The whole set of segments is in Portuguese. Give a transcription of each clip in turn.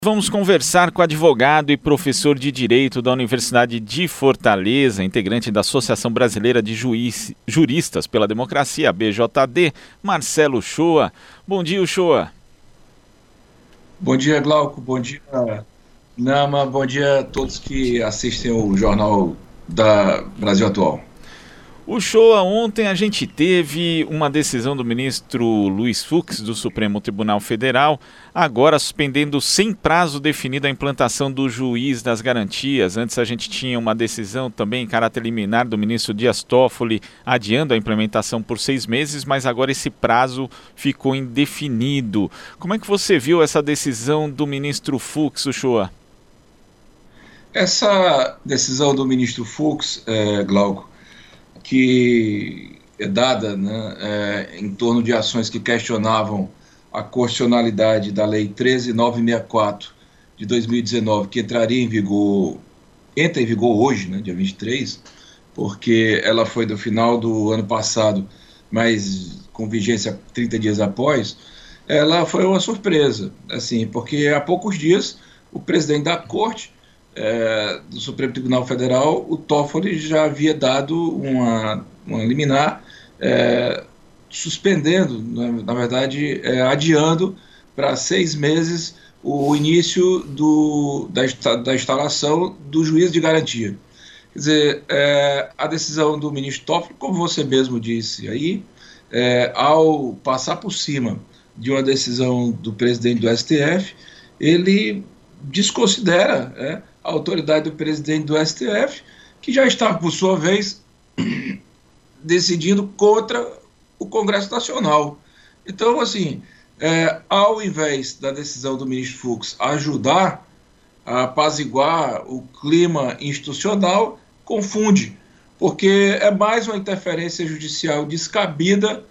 Vamos conversar com o advogado e professor de Direito da Universidade de Fortaleza, integrante da Associação Brasileira de Juristas pela Democracia, BJD, Marcelo Uchoa. Bom dia, Uchoa. Bom dia, Glauco. Bom dia, Nama. Bom dia a todos que assistem o Jornal da Brasil Atual. Uchoa, ontem a gente teve uma decisão do ministro Luiz Fux, do Supremo Tribunal Federal, agora suspendendo sem prazo definido a implantação do juiz das garantias. Antes a gente tinha uma decisão também em caráter liminar do ministro Dias Toffoli, adiando a implementação por 6 meses, mas agora esse prazo ficou indefinido. Como é que você viu essa decisão do ministro Fux, Uchoa? Essa decisão do ministro Fux, Glauco, que é dada, em torno de ações que questionavam a constitucionalidade da Lei 13.964 de 2019, que entra em vigor hoje, dia 23, porque ela foi do final do ano passado, mas com vigência 30 dias após, ela foi uma surpresa, assim, porque há poucos dias o presidente da Corte do Supremo Tribunal Federal, o Toffoli, já havia dado uma liminar suspendendo, na verdade, adiando para 6 meses o início da instalação do juiz de garantia. Quer dizer, a decisão do ministro Toffoli, como você mesmo disse aí, ao passar por cima de uma decisão do presidente do STF, ele desconsidera a autoridade do presidente do STF, que já estava, por sua vez, decidindo contra o Congresso Nacional. Então, assim, ao invés da decisão do ministro Fux ajudar a apaziguar o clima institucional, confunde, porque é mais uma interferência judicial descabida,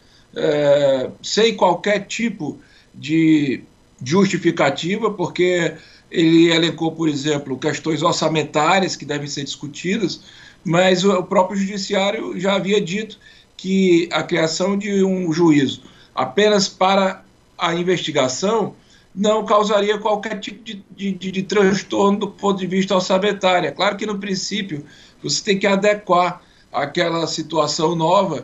sem qualquer tipo de justificativa, porque ele elencou, por exemplo, questões orçamentárias que devem ser discutidas, mas o próprio judiciário já havia dito que a criação de um juízo apenas para a investigação não causaria qualquer tipo de transtorno do ponto de vista orçamentário. É claro que, no princípio, você tem que adequar aquela situação nova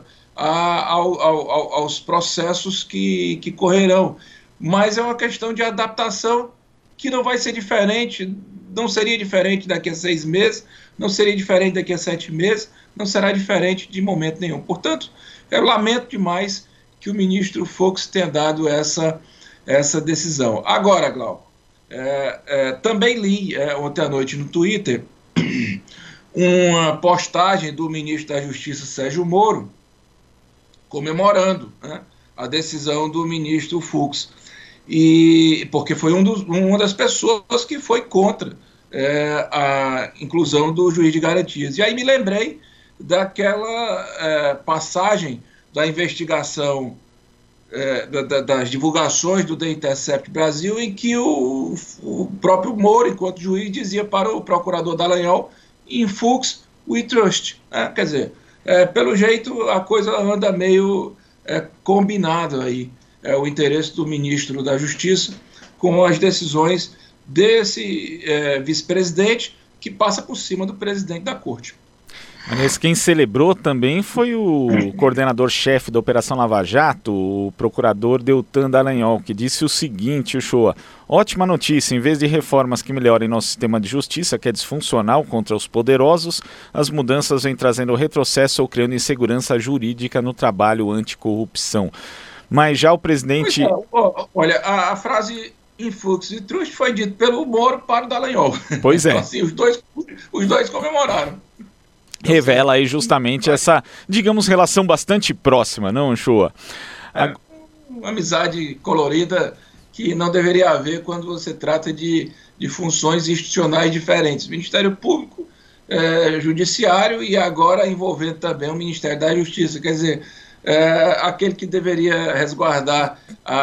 aos processos que correrão, mas é uma questão de adaptação que não vai ser diferente, não seria diferente daqui a 6 meses, não seria diferente daqui a 7 meses, não será diferente de momento nenhum. Portanto, eu lamento demais que o ministro Fux tenha dado essa decisão. Agora, Glauco, também li ontem à noite no Twitter uma postagem do ministro da Justiça, Sérgio Moro, comemorando a decisão do ministro Fux. Porque foi uma das pessoas que foi contra a inclusão do juiz de garantias. E aí me lembrei daquela passagem da investigação, das divulgações do The Intercept Brasil, em que o próprio Moro, enquanto juiz, dizia para o procurador Dallagnol: "In Fux we trust". Quer dizer, pelo jeito a coisa anda meio combinada aí. O interesse do ministro da Justiça com as decisões desse vice-presidente que passa por cima do presidente da Corte. Mas quem celebrou também foi o coordenador-chefe da Operação Lava Jato, o procurador Deltan Dallagnol, que disse o seguinte: Uchoa, ótima notícia, em vez de reformas que melhorem nosso sistema de justiça, que é disfuncional contra os poderosos, as mudanças vêm trazendo retrocesso ou criando insegurança jurídica no trabalho anticorrupção. Mas já o presidente... Olha, a frase "in Fux e trust" foi dita pelo Moro para o Dallagnol. Pois é. Então, assim, os dois comemoraram. Revela aí justamente essa, digamos, relação bastante próxima, não, Uchoa? Uma amizade colorida que não deveria haver quando você trata de funções institucionais diferentes. Ministério Público, Judiciário e agora envolvendo também o Ministério da Justiça. Quer dizer, aquele que deveria resguardar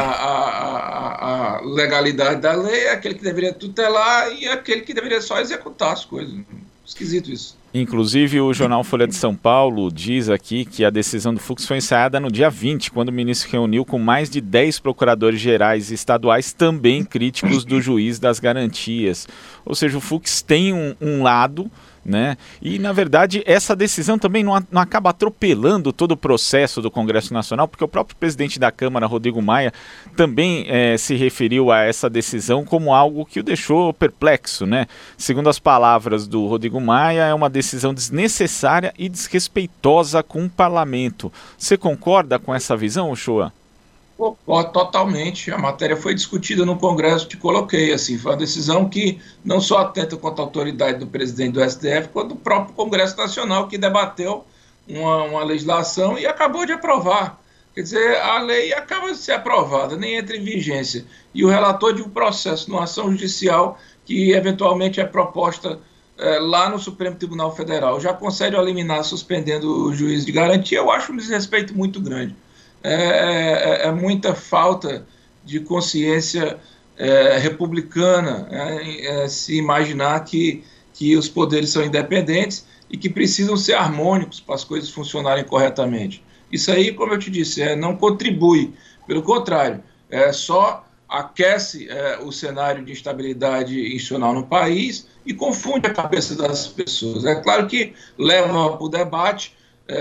a legalidade da lei, aquele que deveria tutelar e aquele que deveria só executar as coisas. Esquisito isso. Inclusive, o jornal Folha de São Paulo diz aqui que a decisão do Fux foi ensaiada no dia 20, quando o ministro reuniu com mais de 10 procuradores gerais e estaduais, também críticos do juiz das garantias. Ou seja, o Fux tem um lado, né? E, na verdade, essa decisão também não acaba atropelando todo o processo do Congresso Nacional, porque o próprio presidente da Câmara, Rodrigo Maia, também se referiu a essa decisão como algo que o deixou perplexo, né? Segundo as palavras do Rodrigo Maia, é uma decisão desnecessária e desrespeitosa com o parlamento. Você concorda com essa visão, Uchoa? Totalmente. A matéria foi discutida no Congresso, te coloquei, assim, foi uma decisão que não só atenta contra a autoridade do presidente do STF, quanto do próprio Congresso Nacional, que debateu uma legislação e acabou de aprovar. Quer dizer, a lei acaba de ser aprovada, nem entra em vigência. E o relator de um processo, numa ação judicial, que eventualmente é proposta lá no Supremo Tribunal Federal, já concede a liminar suspendendo o juiz de garantia. Eu acho um desrespeito muito grande. É muita falta de consciência republicana, se imaginar que os poderes são independentes e que precisam ser harmônicos para as coisas funcionarem corretamente. Isso aí, como eu te disse, não contribui, pelo contrário, só aquece o cenário de instabilidade institucional no país e confunde a cabeça das pessoas. É claro que leva para o debate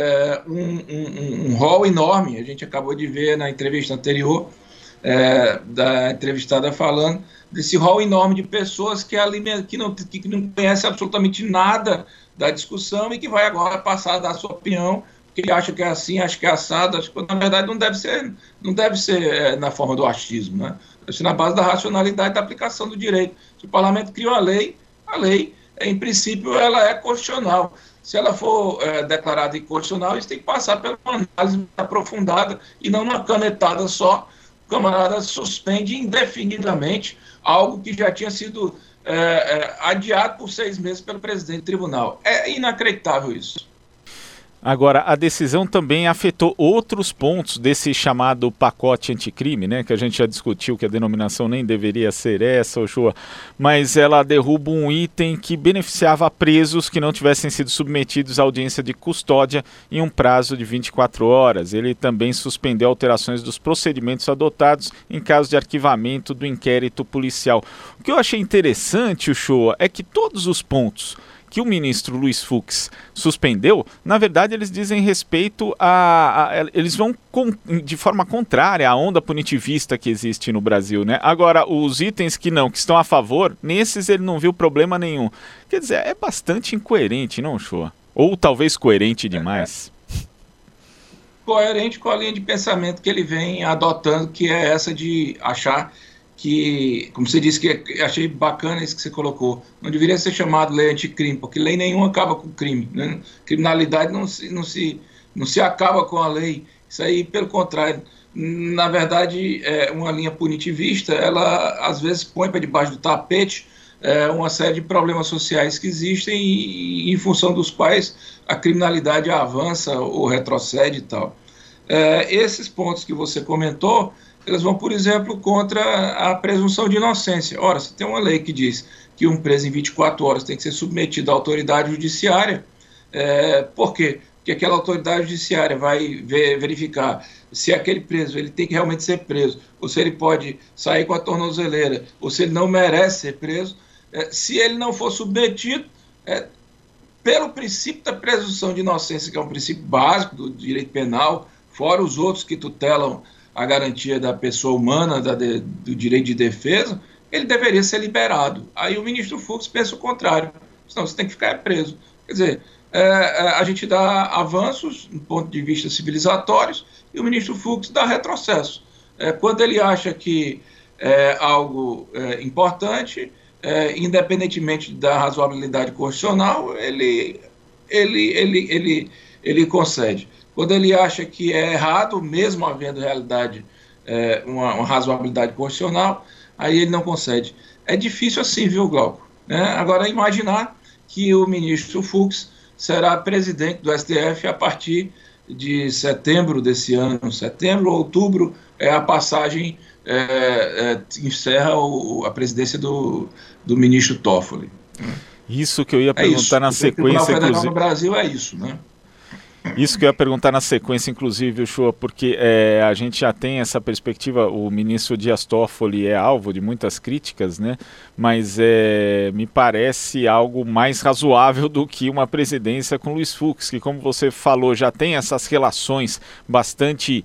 um rol enorme. A gente acabou de ver na entrevista anterior da entrevistada falando desse rol enorme de pessoas que não conhecem absolutamente nada da discussão e que vai agora passar a dar a sua opinião, que acha que é assim, acha que é assado, acha que, na verdade não deve ser na forma do achismo, né? Deve ser na base da racionalidade da aplicação do direito. Se o parlamento cria uma lei, a lei, em princípio, ela é constitucional. Se ela for declarada inconstitucional, isso tem que passar por uma análise aprofundada e não uma canetada só. O camarada suspende indefinidamente algo que já tinha sido adiado por 6 meses pelo presidente do tribunal. É inacreditável isso. Agora, a decisão também afetou outros pontos desse chamado pacote anticrime, né? Que a gente já discutiu que a denominação nem deveria ser essa, Uchoa, mas ela derruba um item que beneficiava presos que não tivessem sido submetidos à audiência de custódia em um prazo de 24 horas. Ele também suspendeu alterações dos procedimentos adotados em caso de arquivamento do inquérito policial. O que eu achei interessante, Uchoa, é que todos os pontos que o ministro Luiz Fux suspendeu, na verdade eles dizem respeito eles vão de forma contrária à onda punitivista que existe no Brasil, né? Agora, os itens que estão a favor, nesses ele não viu problema nenhum. Quer dizer, é bastante incoerente, não, Uchoa? Ou talvez coerente demais. Coerente com a linha de pensamento que ele vem adotando, que é essa de achar que, como você disse, que achei bacana isso que você colocou, não deveria ser chamado lei anticrime, porque lei nenhuma acaba com o crime, né? Criminalidade não se acaba com a lei. Isso aí, pelo contrário, na verdade, uma linha punitivista, ela às vezes põe para debaixo do tapete uma série de problemas sociais que existem e em função dos quais a criminalidade avança ou retrocede e tal. Esses pontos que você comentou, elas vão, por exemplo, contra a presunção de inocência. Ora, se tem uma lei que diz que um preso em 24 horas tem que ser submetido à autoridade judiciária, por quê? Porque aquela autoridade judiciária vai verificar se aquele preso ele tem que realmente ser preso, ou se ele pode sair com a tornozeleira, ou se ele não merece ser preso. Se ele não for submetido, pelo princípio da presunção de inocência, que é um princípio básico do direito penal, fora os outros que tutelam a garantia da pessoa humana, do direito de defesa, ele deveria ser liberado. Aí o ministro Fux pensa o contrário. Não, você tem que ficar preso. Quer dizer, a gente dá avanços do ponto de vista civilizatórios e o ministro Fux dá retrocesso. Quando ele acha que é algo importante, independentemente da razoabilidade constitucional, ele concede. Quando ele acha que é errado, mesmo havendo realidade, uma razoabilidade constitucional, aí ele não concede. É difícil assim, viu, Glauco? Agora, imaginar que o ministro Fux será presidente do STF a partir de setembro desse ano, setembro ou outubro, a passagem encerra a presidência do ministro Toffoli. Isso que eu ia É isso. perguntar na O Tribunal sequência, Federal inclusive. no Brasil é isso, né? Isso que eu ia perguntar na sequência, inclusive, Uchoa, porque a gente já tem essa perspectiva, o ministro Dias Toffoli é alvo de muitas críticas, né? Mas me parece algo mais razoável do que uma presidência com Luiz Fux, que, como você falou, já tem essas relações bastante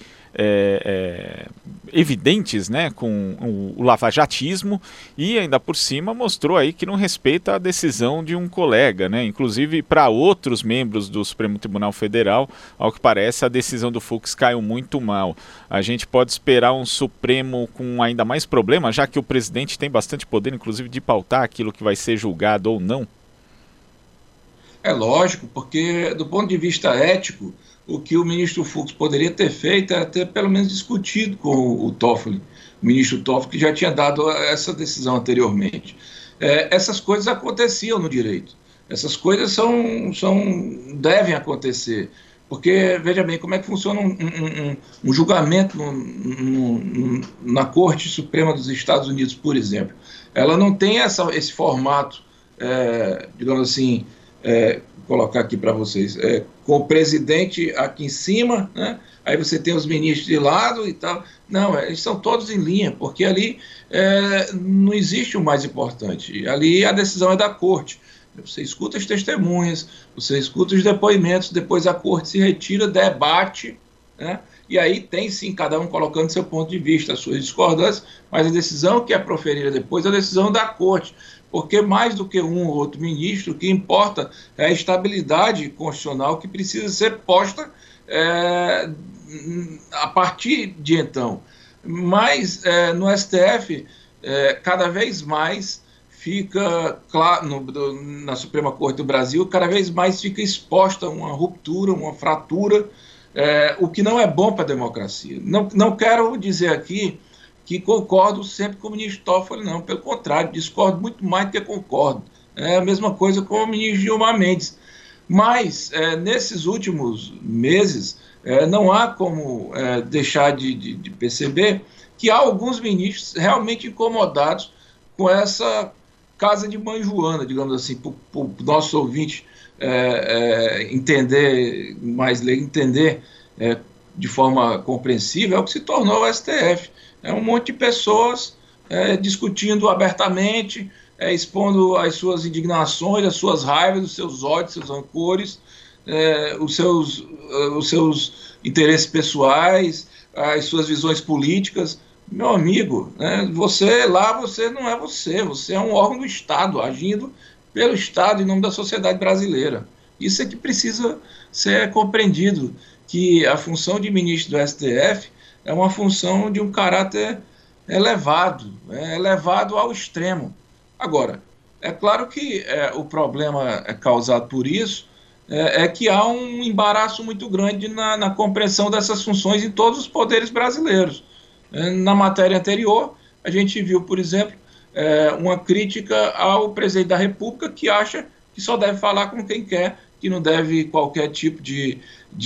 evidentes, né, com o lavajatismo, e ainda por cima mostrou aí que não respeita a decisão de um colega, né? Inclusive para outros membros do Supremo Tribunal Federal, ao que parece a decisão do Fux caiu muito mal. A gente pode esperar um Supremo com ainda mais problema, já que o presidente tem bastante poder, inclusive de pautar aquilo que vai ser julgado ou não? É lógico, porque do ponto de vista ético, o que o ministro Fux poderia ter feito é ter pelo menos discutido com o Toffoli, o ministro Toffoli, que já tinha dado essa decisão anteriormente. Essas coisas aconteciam no direito. Essas coisas devem acontecer. Porque, veja bem, como é que funciona um julgamento na Corte Suprema dos Estados Unidos, por exemplo. Ela não tem esse formato, digamos assim, colocar aqui para vocês, com o presidente aqui em cima, né? Aí você tem os ministros de lado e tal. Não, eles são todos em linha, porque ali não existe o mais importante. Ali a decisão é da corte. Você escuta as testemunhas, você escuta os depoimentos, depois a corte se retira, debate, né? E aí tem sim cada um colocando seu ponto de vista, as suas discordâncias, mas a decisão que é proferida depois é a decisão da corte. Porque mais do que um ou outro ministro, o que importa é a estabilidade constitucional que precisa ser posta a partir de então. Mas no STF, cada vez mais fica claro, na Suprema Corte do Brasil, cada vez mais fica exposta uma ruptura, uma fratura, o que não é bom para a democracia. Não quero dizer aqui que concordo sempre com o ministro Toffoli, não. Pelo contrário, discordo muito mais do que concordo. É a mesma coisa com o ministro Gilmar Mendes. Mas, nesses últimos meses, não há como deixar de perceber que há alguns ministros realmente incomodados com essa casa de mãe Joana, digamos assim, para o nosso ouvinte entender, mais leigo, entender de forma compreensível, é o que se tornou o STF. É um monte de pessoas discutindo abertamente, expondo as suas indignações, as suas raivas, os seus ódios, seus rancores, os seus interesses pessoais, as suas visões políticas. Meu amigo, você não é você é um órgão do Estado, agindo pelo Estado em nome da sociedade brasileira. Isso é que precisa ser compreendido, que a função de ministro do STF é uma função de um caráter elevado, elevado ao extremo. Agora, é claro que o problema causado por isso é que há um embaraço muito grande na compreensão dessas funções em todos os poderes brasileiros. Na matéria anterior, a gente viu, por exemplo, uma crítica ao presidente da República, que acha que só deve falar com quem quer, que não deve qualquer tipo de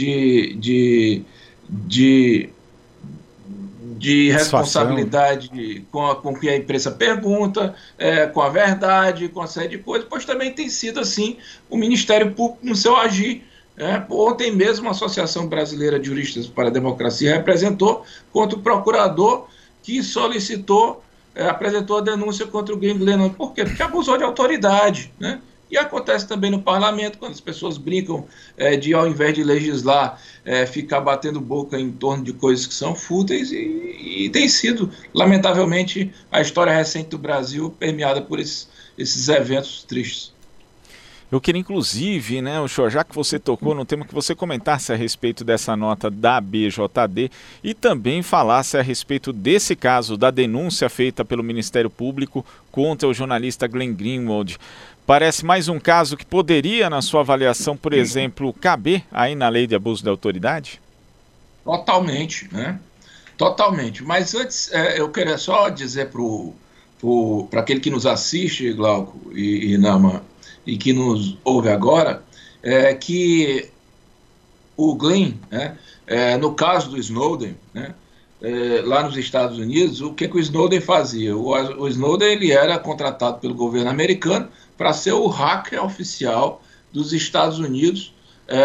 responsabilidade com o que a imprensa pergunta, com a verdade, com a série de coisas, pois também tem sido assim o Ministério Público no seu agir. Ontem mesmo a Associação Brasileira de Juristas para a Democracia representou contra o procurador que apresentou a denúncia contra o Glenn Lennon. Por quê? Porque abusou de autoridade, né? E acontece também no parlamento, quando as pessoas brincam de, ao invés de legislar, ficar batendo boca em torno de coisas que são fúteis, e tem sido, lamentavelmente, a história recente do Brasil permeada por esses eventos tristes. Eu queria, inclusive, né, Uchoa, já que você tocou no tema, que você comentasse a respeito dessa nota da BJD e também falasse a respeito desse caso, da denúncia feita pelo Ministério Público contra o jornalista Glenn Greenwald. Parece mais um caso que poderia, na sua avaliação, por exemplo, caber aí na lei de abuso de autoridade? Totalmente, né? Totalmente. Mas antes, eu queria só dizer para aquele que nos assiste, Glauco e Nama, e que nos ouve agora, que o Glenn, no caso do Snowden, lá nos Estados Unidos, o que o Snowden fazia? O Snowden ele era contratado pelo governo americano para ser o hacker oficial dos Estados Unidos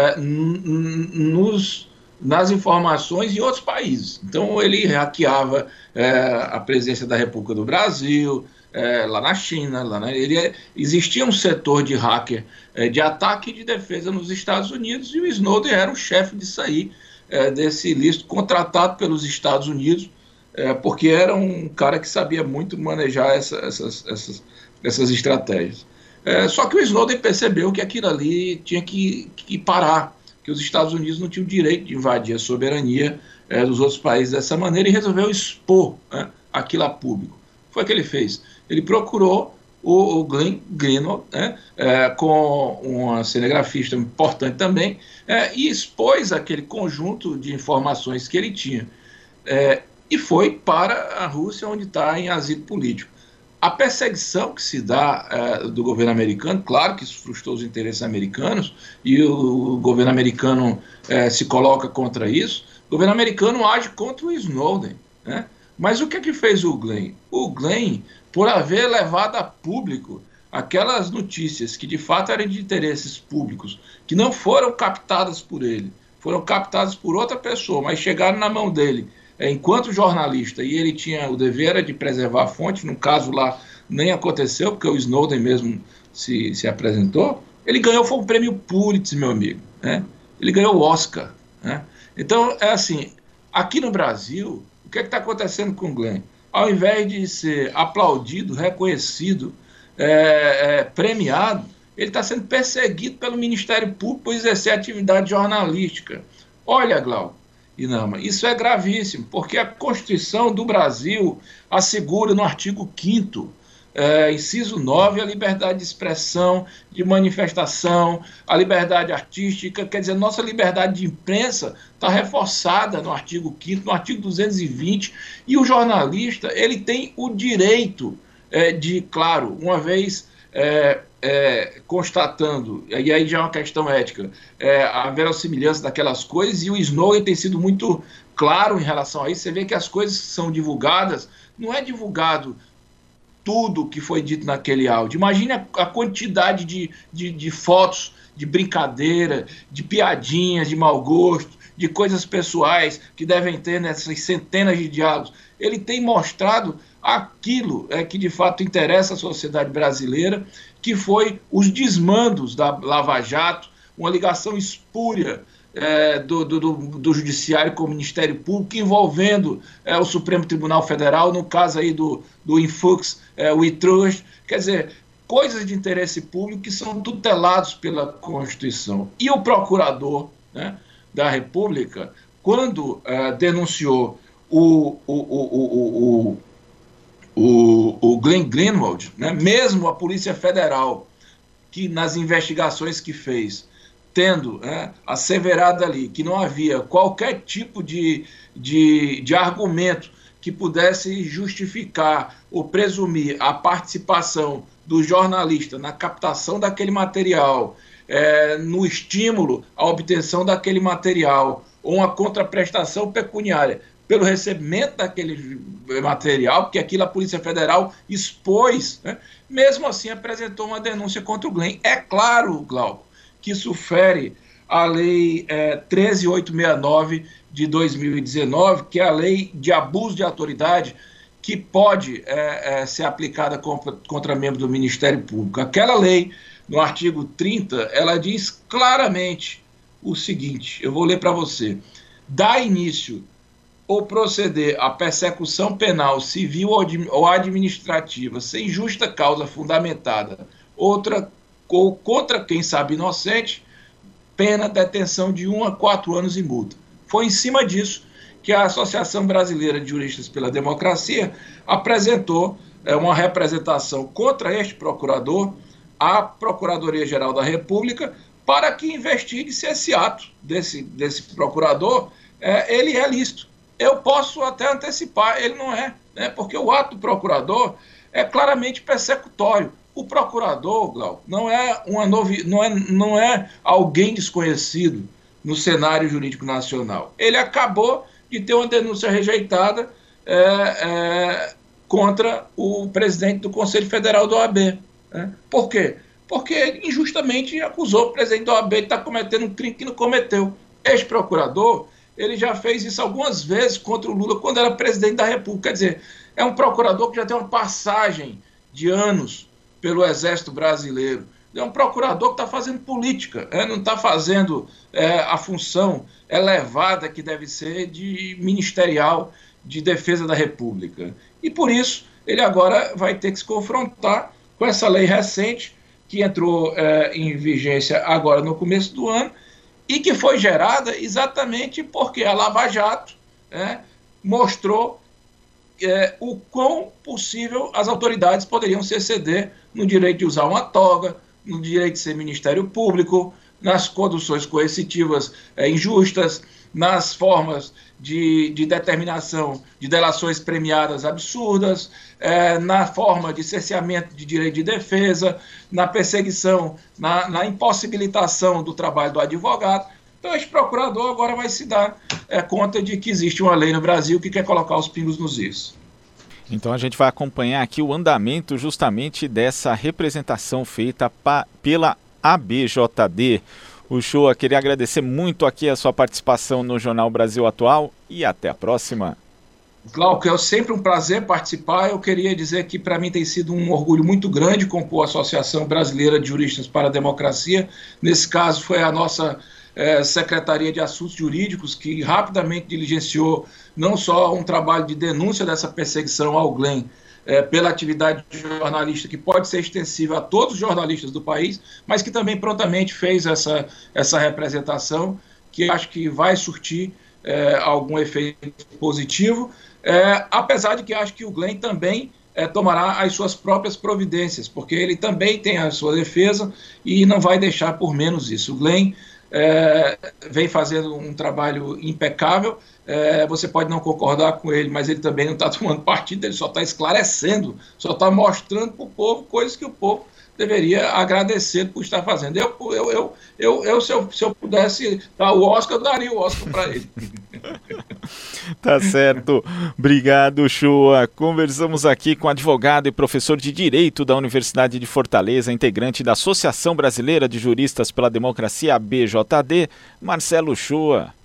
nas informações em outros países. Então, ele hackeava a presença da República do Brasil, lá na China. Existia um setor de hacker, de ataque e de defesa nos Estados Unidos, e o Snowden era o chefe disso aí, desse ilícito, contratado pelos Estados Unidos, porque era um cara que sabia muito manejar essas estratégias. Só que o Snowden percebeu que aquilo ali tinha que parar, que os Estados Unidos não tinham o direito de invadir a soberania dos outros países dessa maneira, e resolveu expor aquilo a público. Foi o que ele fez. Ele procurou o Glenn Greenwald, com uma cinegrafista importante também, e expôs aquele conjunto de informações que ele tinha. E foi para a Rússia, onde está em asilo político. A perseguição que se dá do governo americano, claro que isso frustrou os interesses americanos, e o governo americano se coloca contra isso. O governo americano age contra o Snowden, né? Mas o que é que fez o Glenn? O Glenn, por haver levado a público aquelas notícias que de fato eram de interesses públicos, que não foram captadas por ele, foram captadas por outra pessoa, mas chegaram na mão dele enquanto jornalista, e ele tinha o dever de preservar a fonte. No caso lá nem aconteceu, porque o Snowden mesmo se apresentou. Ele ganhou, foi um prêmio Pulitzer, meu amigo, né? Ele ganhou o Oscar, né? Então, assim, aqui no Brasil, o que está acontecendo com o Glenn? Ao invés de ser aplaudido, reconhecido, premiado, ele está sendo perseguido pelo Ministério Público por exercer atividade jornalística. Olha, Glauco e Nama, isso é gravíssimo, porque a Constituição do Brasil assegura no artigo 5º, inciso 9, a liberdade de expressão, de manifestação, a liberdade artística. Quer dizer, nossa liberdade de imprensa está reforçada no artigo 5º, no artigo 220, e o jornalista ele tem o direito de, claro, uma vez constatando, e aí já é uma questão ética, a verossimilhança daquelas coisas, e o Snowden tem sido muito claro em relação a isso. Você vê que as coisas que são divulgadas, não é divulgado tudo que foi dito naquele áudio. Imagine a quantidade de fotos, de brincadeira, de piadinhas, de mau gosto, de coisas pessoais que devem ter nessas centenas de diálogos. Ele tem mostrado aquilo que de fato interessa à sociedade brasileira, que foi os desmandos da Lava Jato, uma ligação espúria do Judiciário com o Ministério Público, envolvendo o Supremo Tribunal Federal, no caso aí do Infux, o iTrust. Quer dizer, coisas de interesse público que são tutelados pela Constituição. E o procurador, né, da República, quando denunciou o Glenn Greenwald, né, mesmo a Polícia Federal, que nas investigações que fez, tendo asseverado ali que não havia qualquer tipo de argumento que pudesse justificar ou presumir a participação do jornalista na captação daquele material, no estímulo à obtenção daquele material, ou uma contraprestação pecuniária pelo recebimento daquele material, porque aquilo a Polícia Federal expôs, né? Mesmo assim apresentou uma denúncia contra o Glenn. É claro, Glauco, que isso fere a Lei 13.869 de 2019, que é a lei de abuso de autoridade, que pode ser aplicada contra membros do Ministério Público. Aquela lei, no artigo 30, ela diz claramente o seguinte, eu vou ler para você: dá início ou proceder à persecução penal, civil ou administrativa, sem justa causa fundamentada, ou contra quem sabe inocente, pena detenção de 1 a 4 anos e multa. Foi em cima disso que a Associação Brasileira de Juristas pela Democracia apresentou uma representação contra este procurador à Procuradoria-Geral da República, para que investigue se esse ato desse procurador ele é lícito. Eu posso até antecipar, ele não é, né? Porque o ato do procurador é claramente persecutório. O procurador, Glauco, não é alguém desconhecido no cenário jurídico nacional. Ele acabou de ter uma denúncia rejeitada contra o presidente do Conselho Federal da OAB. Né? Por quê? Porque ele injustamente acusou o presidente da OAB de estar cometendo um crime que não cometeu. Ex-procurador, ele já fez isso algumas vezes contra o Lula quando era presidente da República. Quer dizer, é um procurador que já tem uma passagem de anos pelo Exército Brasileiro. É um procurador que está fazendo política, não está fazendo a função elevada que deve ser de ministerial de defesa da República. E por isso ele agora vai ter que se confrontar com essa lei recente que entrou em vigência agora no começo do ano e que foi gerada exatamente porque a Lava Jato mostrou o quão possível as autoridades poderiam se exceder no direito de usar uma toga, no direito de ser Ministério Público, nas conduções coercitivas injustas, nas formas de determinação de delações premiadas absurdas, na forma de cerceamento de direito de defesa, na perseguição, na impossibilitação do trabalho do advogado. Então, esse procurador agora vai se dar conta de que existe uma lei no Brasil que quer colocar os pingos nos is. Então a gente vai acompanhar aqui o andamento justamente dessa representação feita pela ABJD. Uchoa, queria agradecer muito aqui a sua participação no Jornal Brasil Atual e até a próxima. Glauco, é sempre um prazer participar. Eu queria dizer que para mim tem sido um orgulho muito grande compor a Associação Brasileira de Juristas para a Democracia. Nesse caso foi a nossa Secretaria de Assuntos Jurídicos que rapidamente diligenciou não só um trabalho de denúncia dessa perseguição ao Glenn pela atividade jornalista, que pode ser extensiva a todos os jornalistas do país, mas que também prontamente fez essa representação, que acho que vai surtir algum efeito positivo, apesar de que acho que o Glenn também tomará as suas próprias providências, porque ele também tem a sua defesa e não vai deixar por menos isso. O Glenn vem fazendo um trabalho impecável, você pode não concordar com ele, mas ele também não está tomando partido, ele só está esclarecendo, só está mostrando para o povo coisas que o povo deveria agradecer por estar fazendo. Se eu pudesse dar o Oscar, eu daria o Oscar para ele. Tá certo. Obrigado, Uchoa. Conversamos aqui com o advogado e professor de Direito da Universidade de Fortaleza, integrante da Associação Brasileira de Juristas pela Democracia, ABJD, Marcelo Uchoa.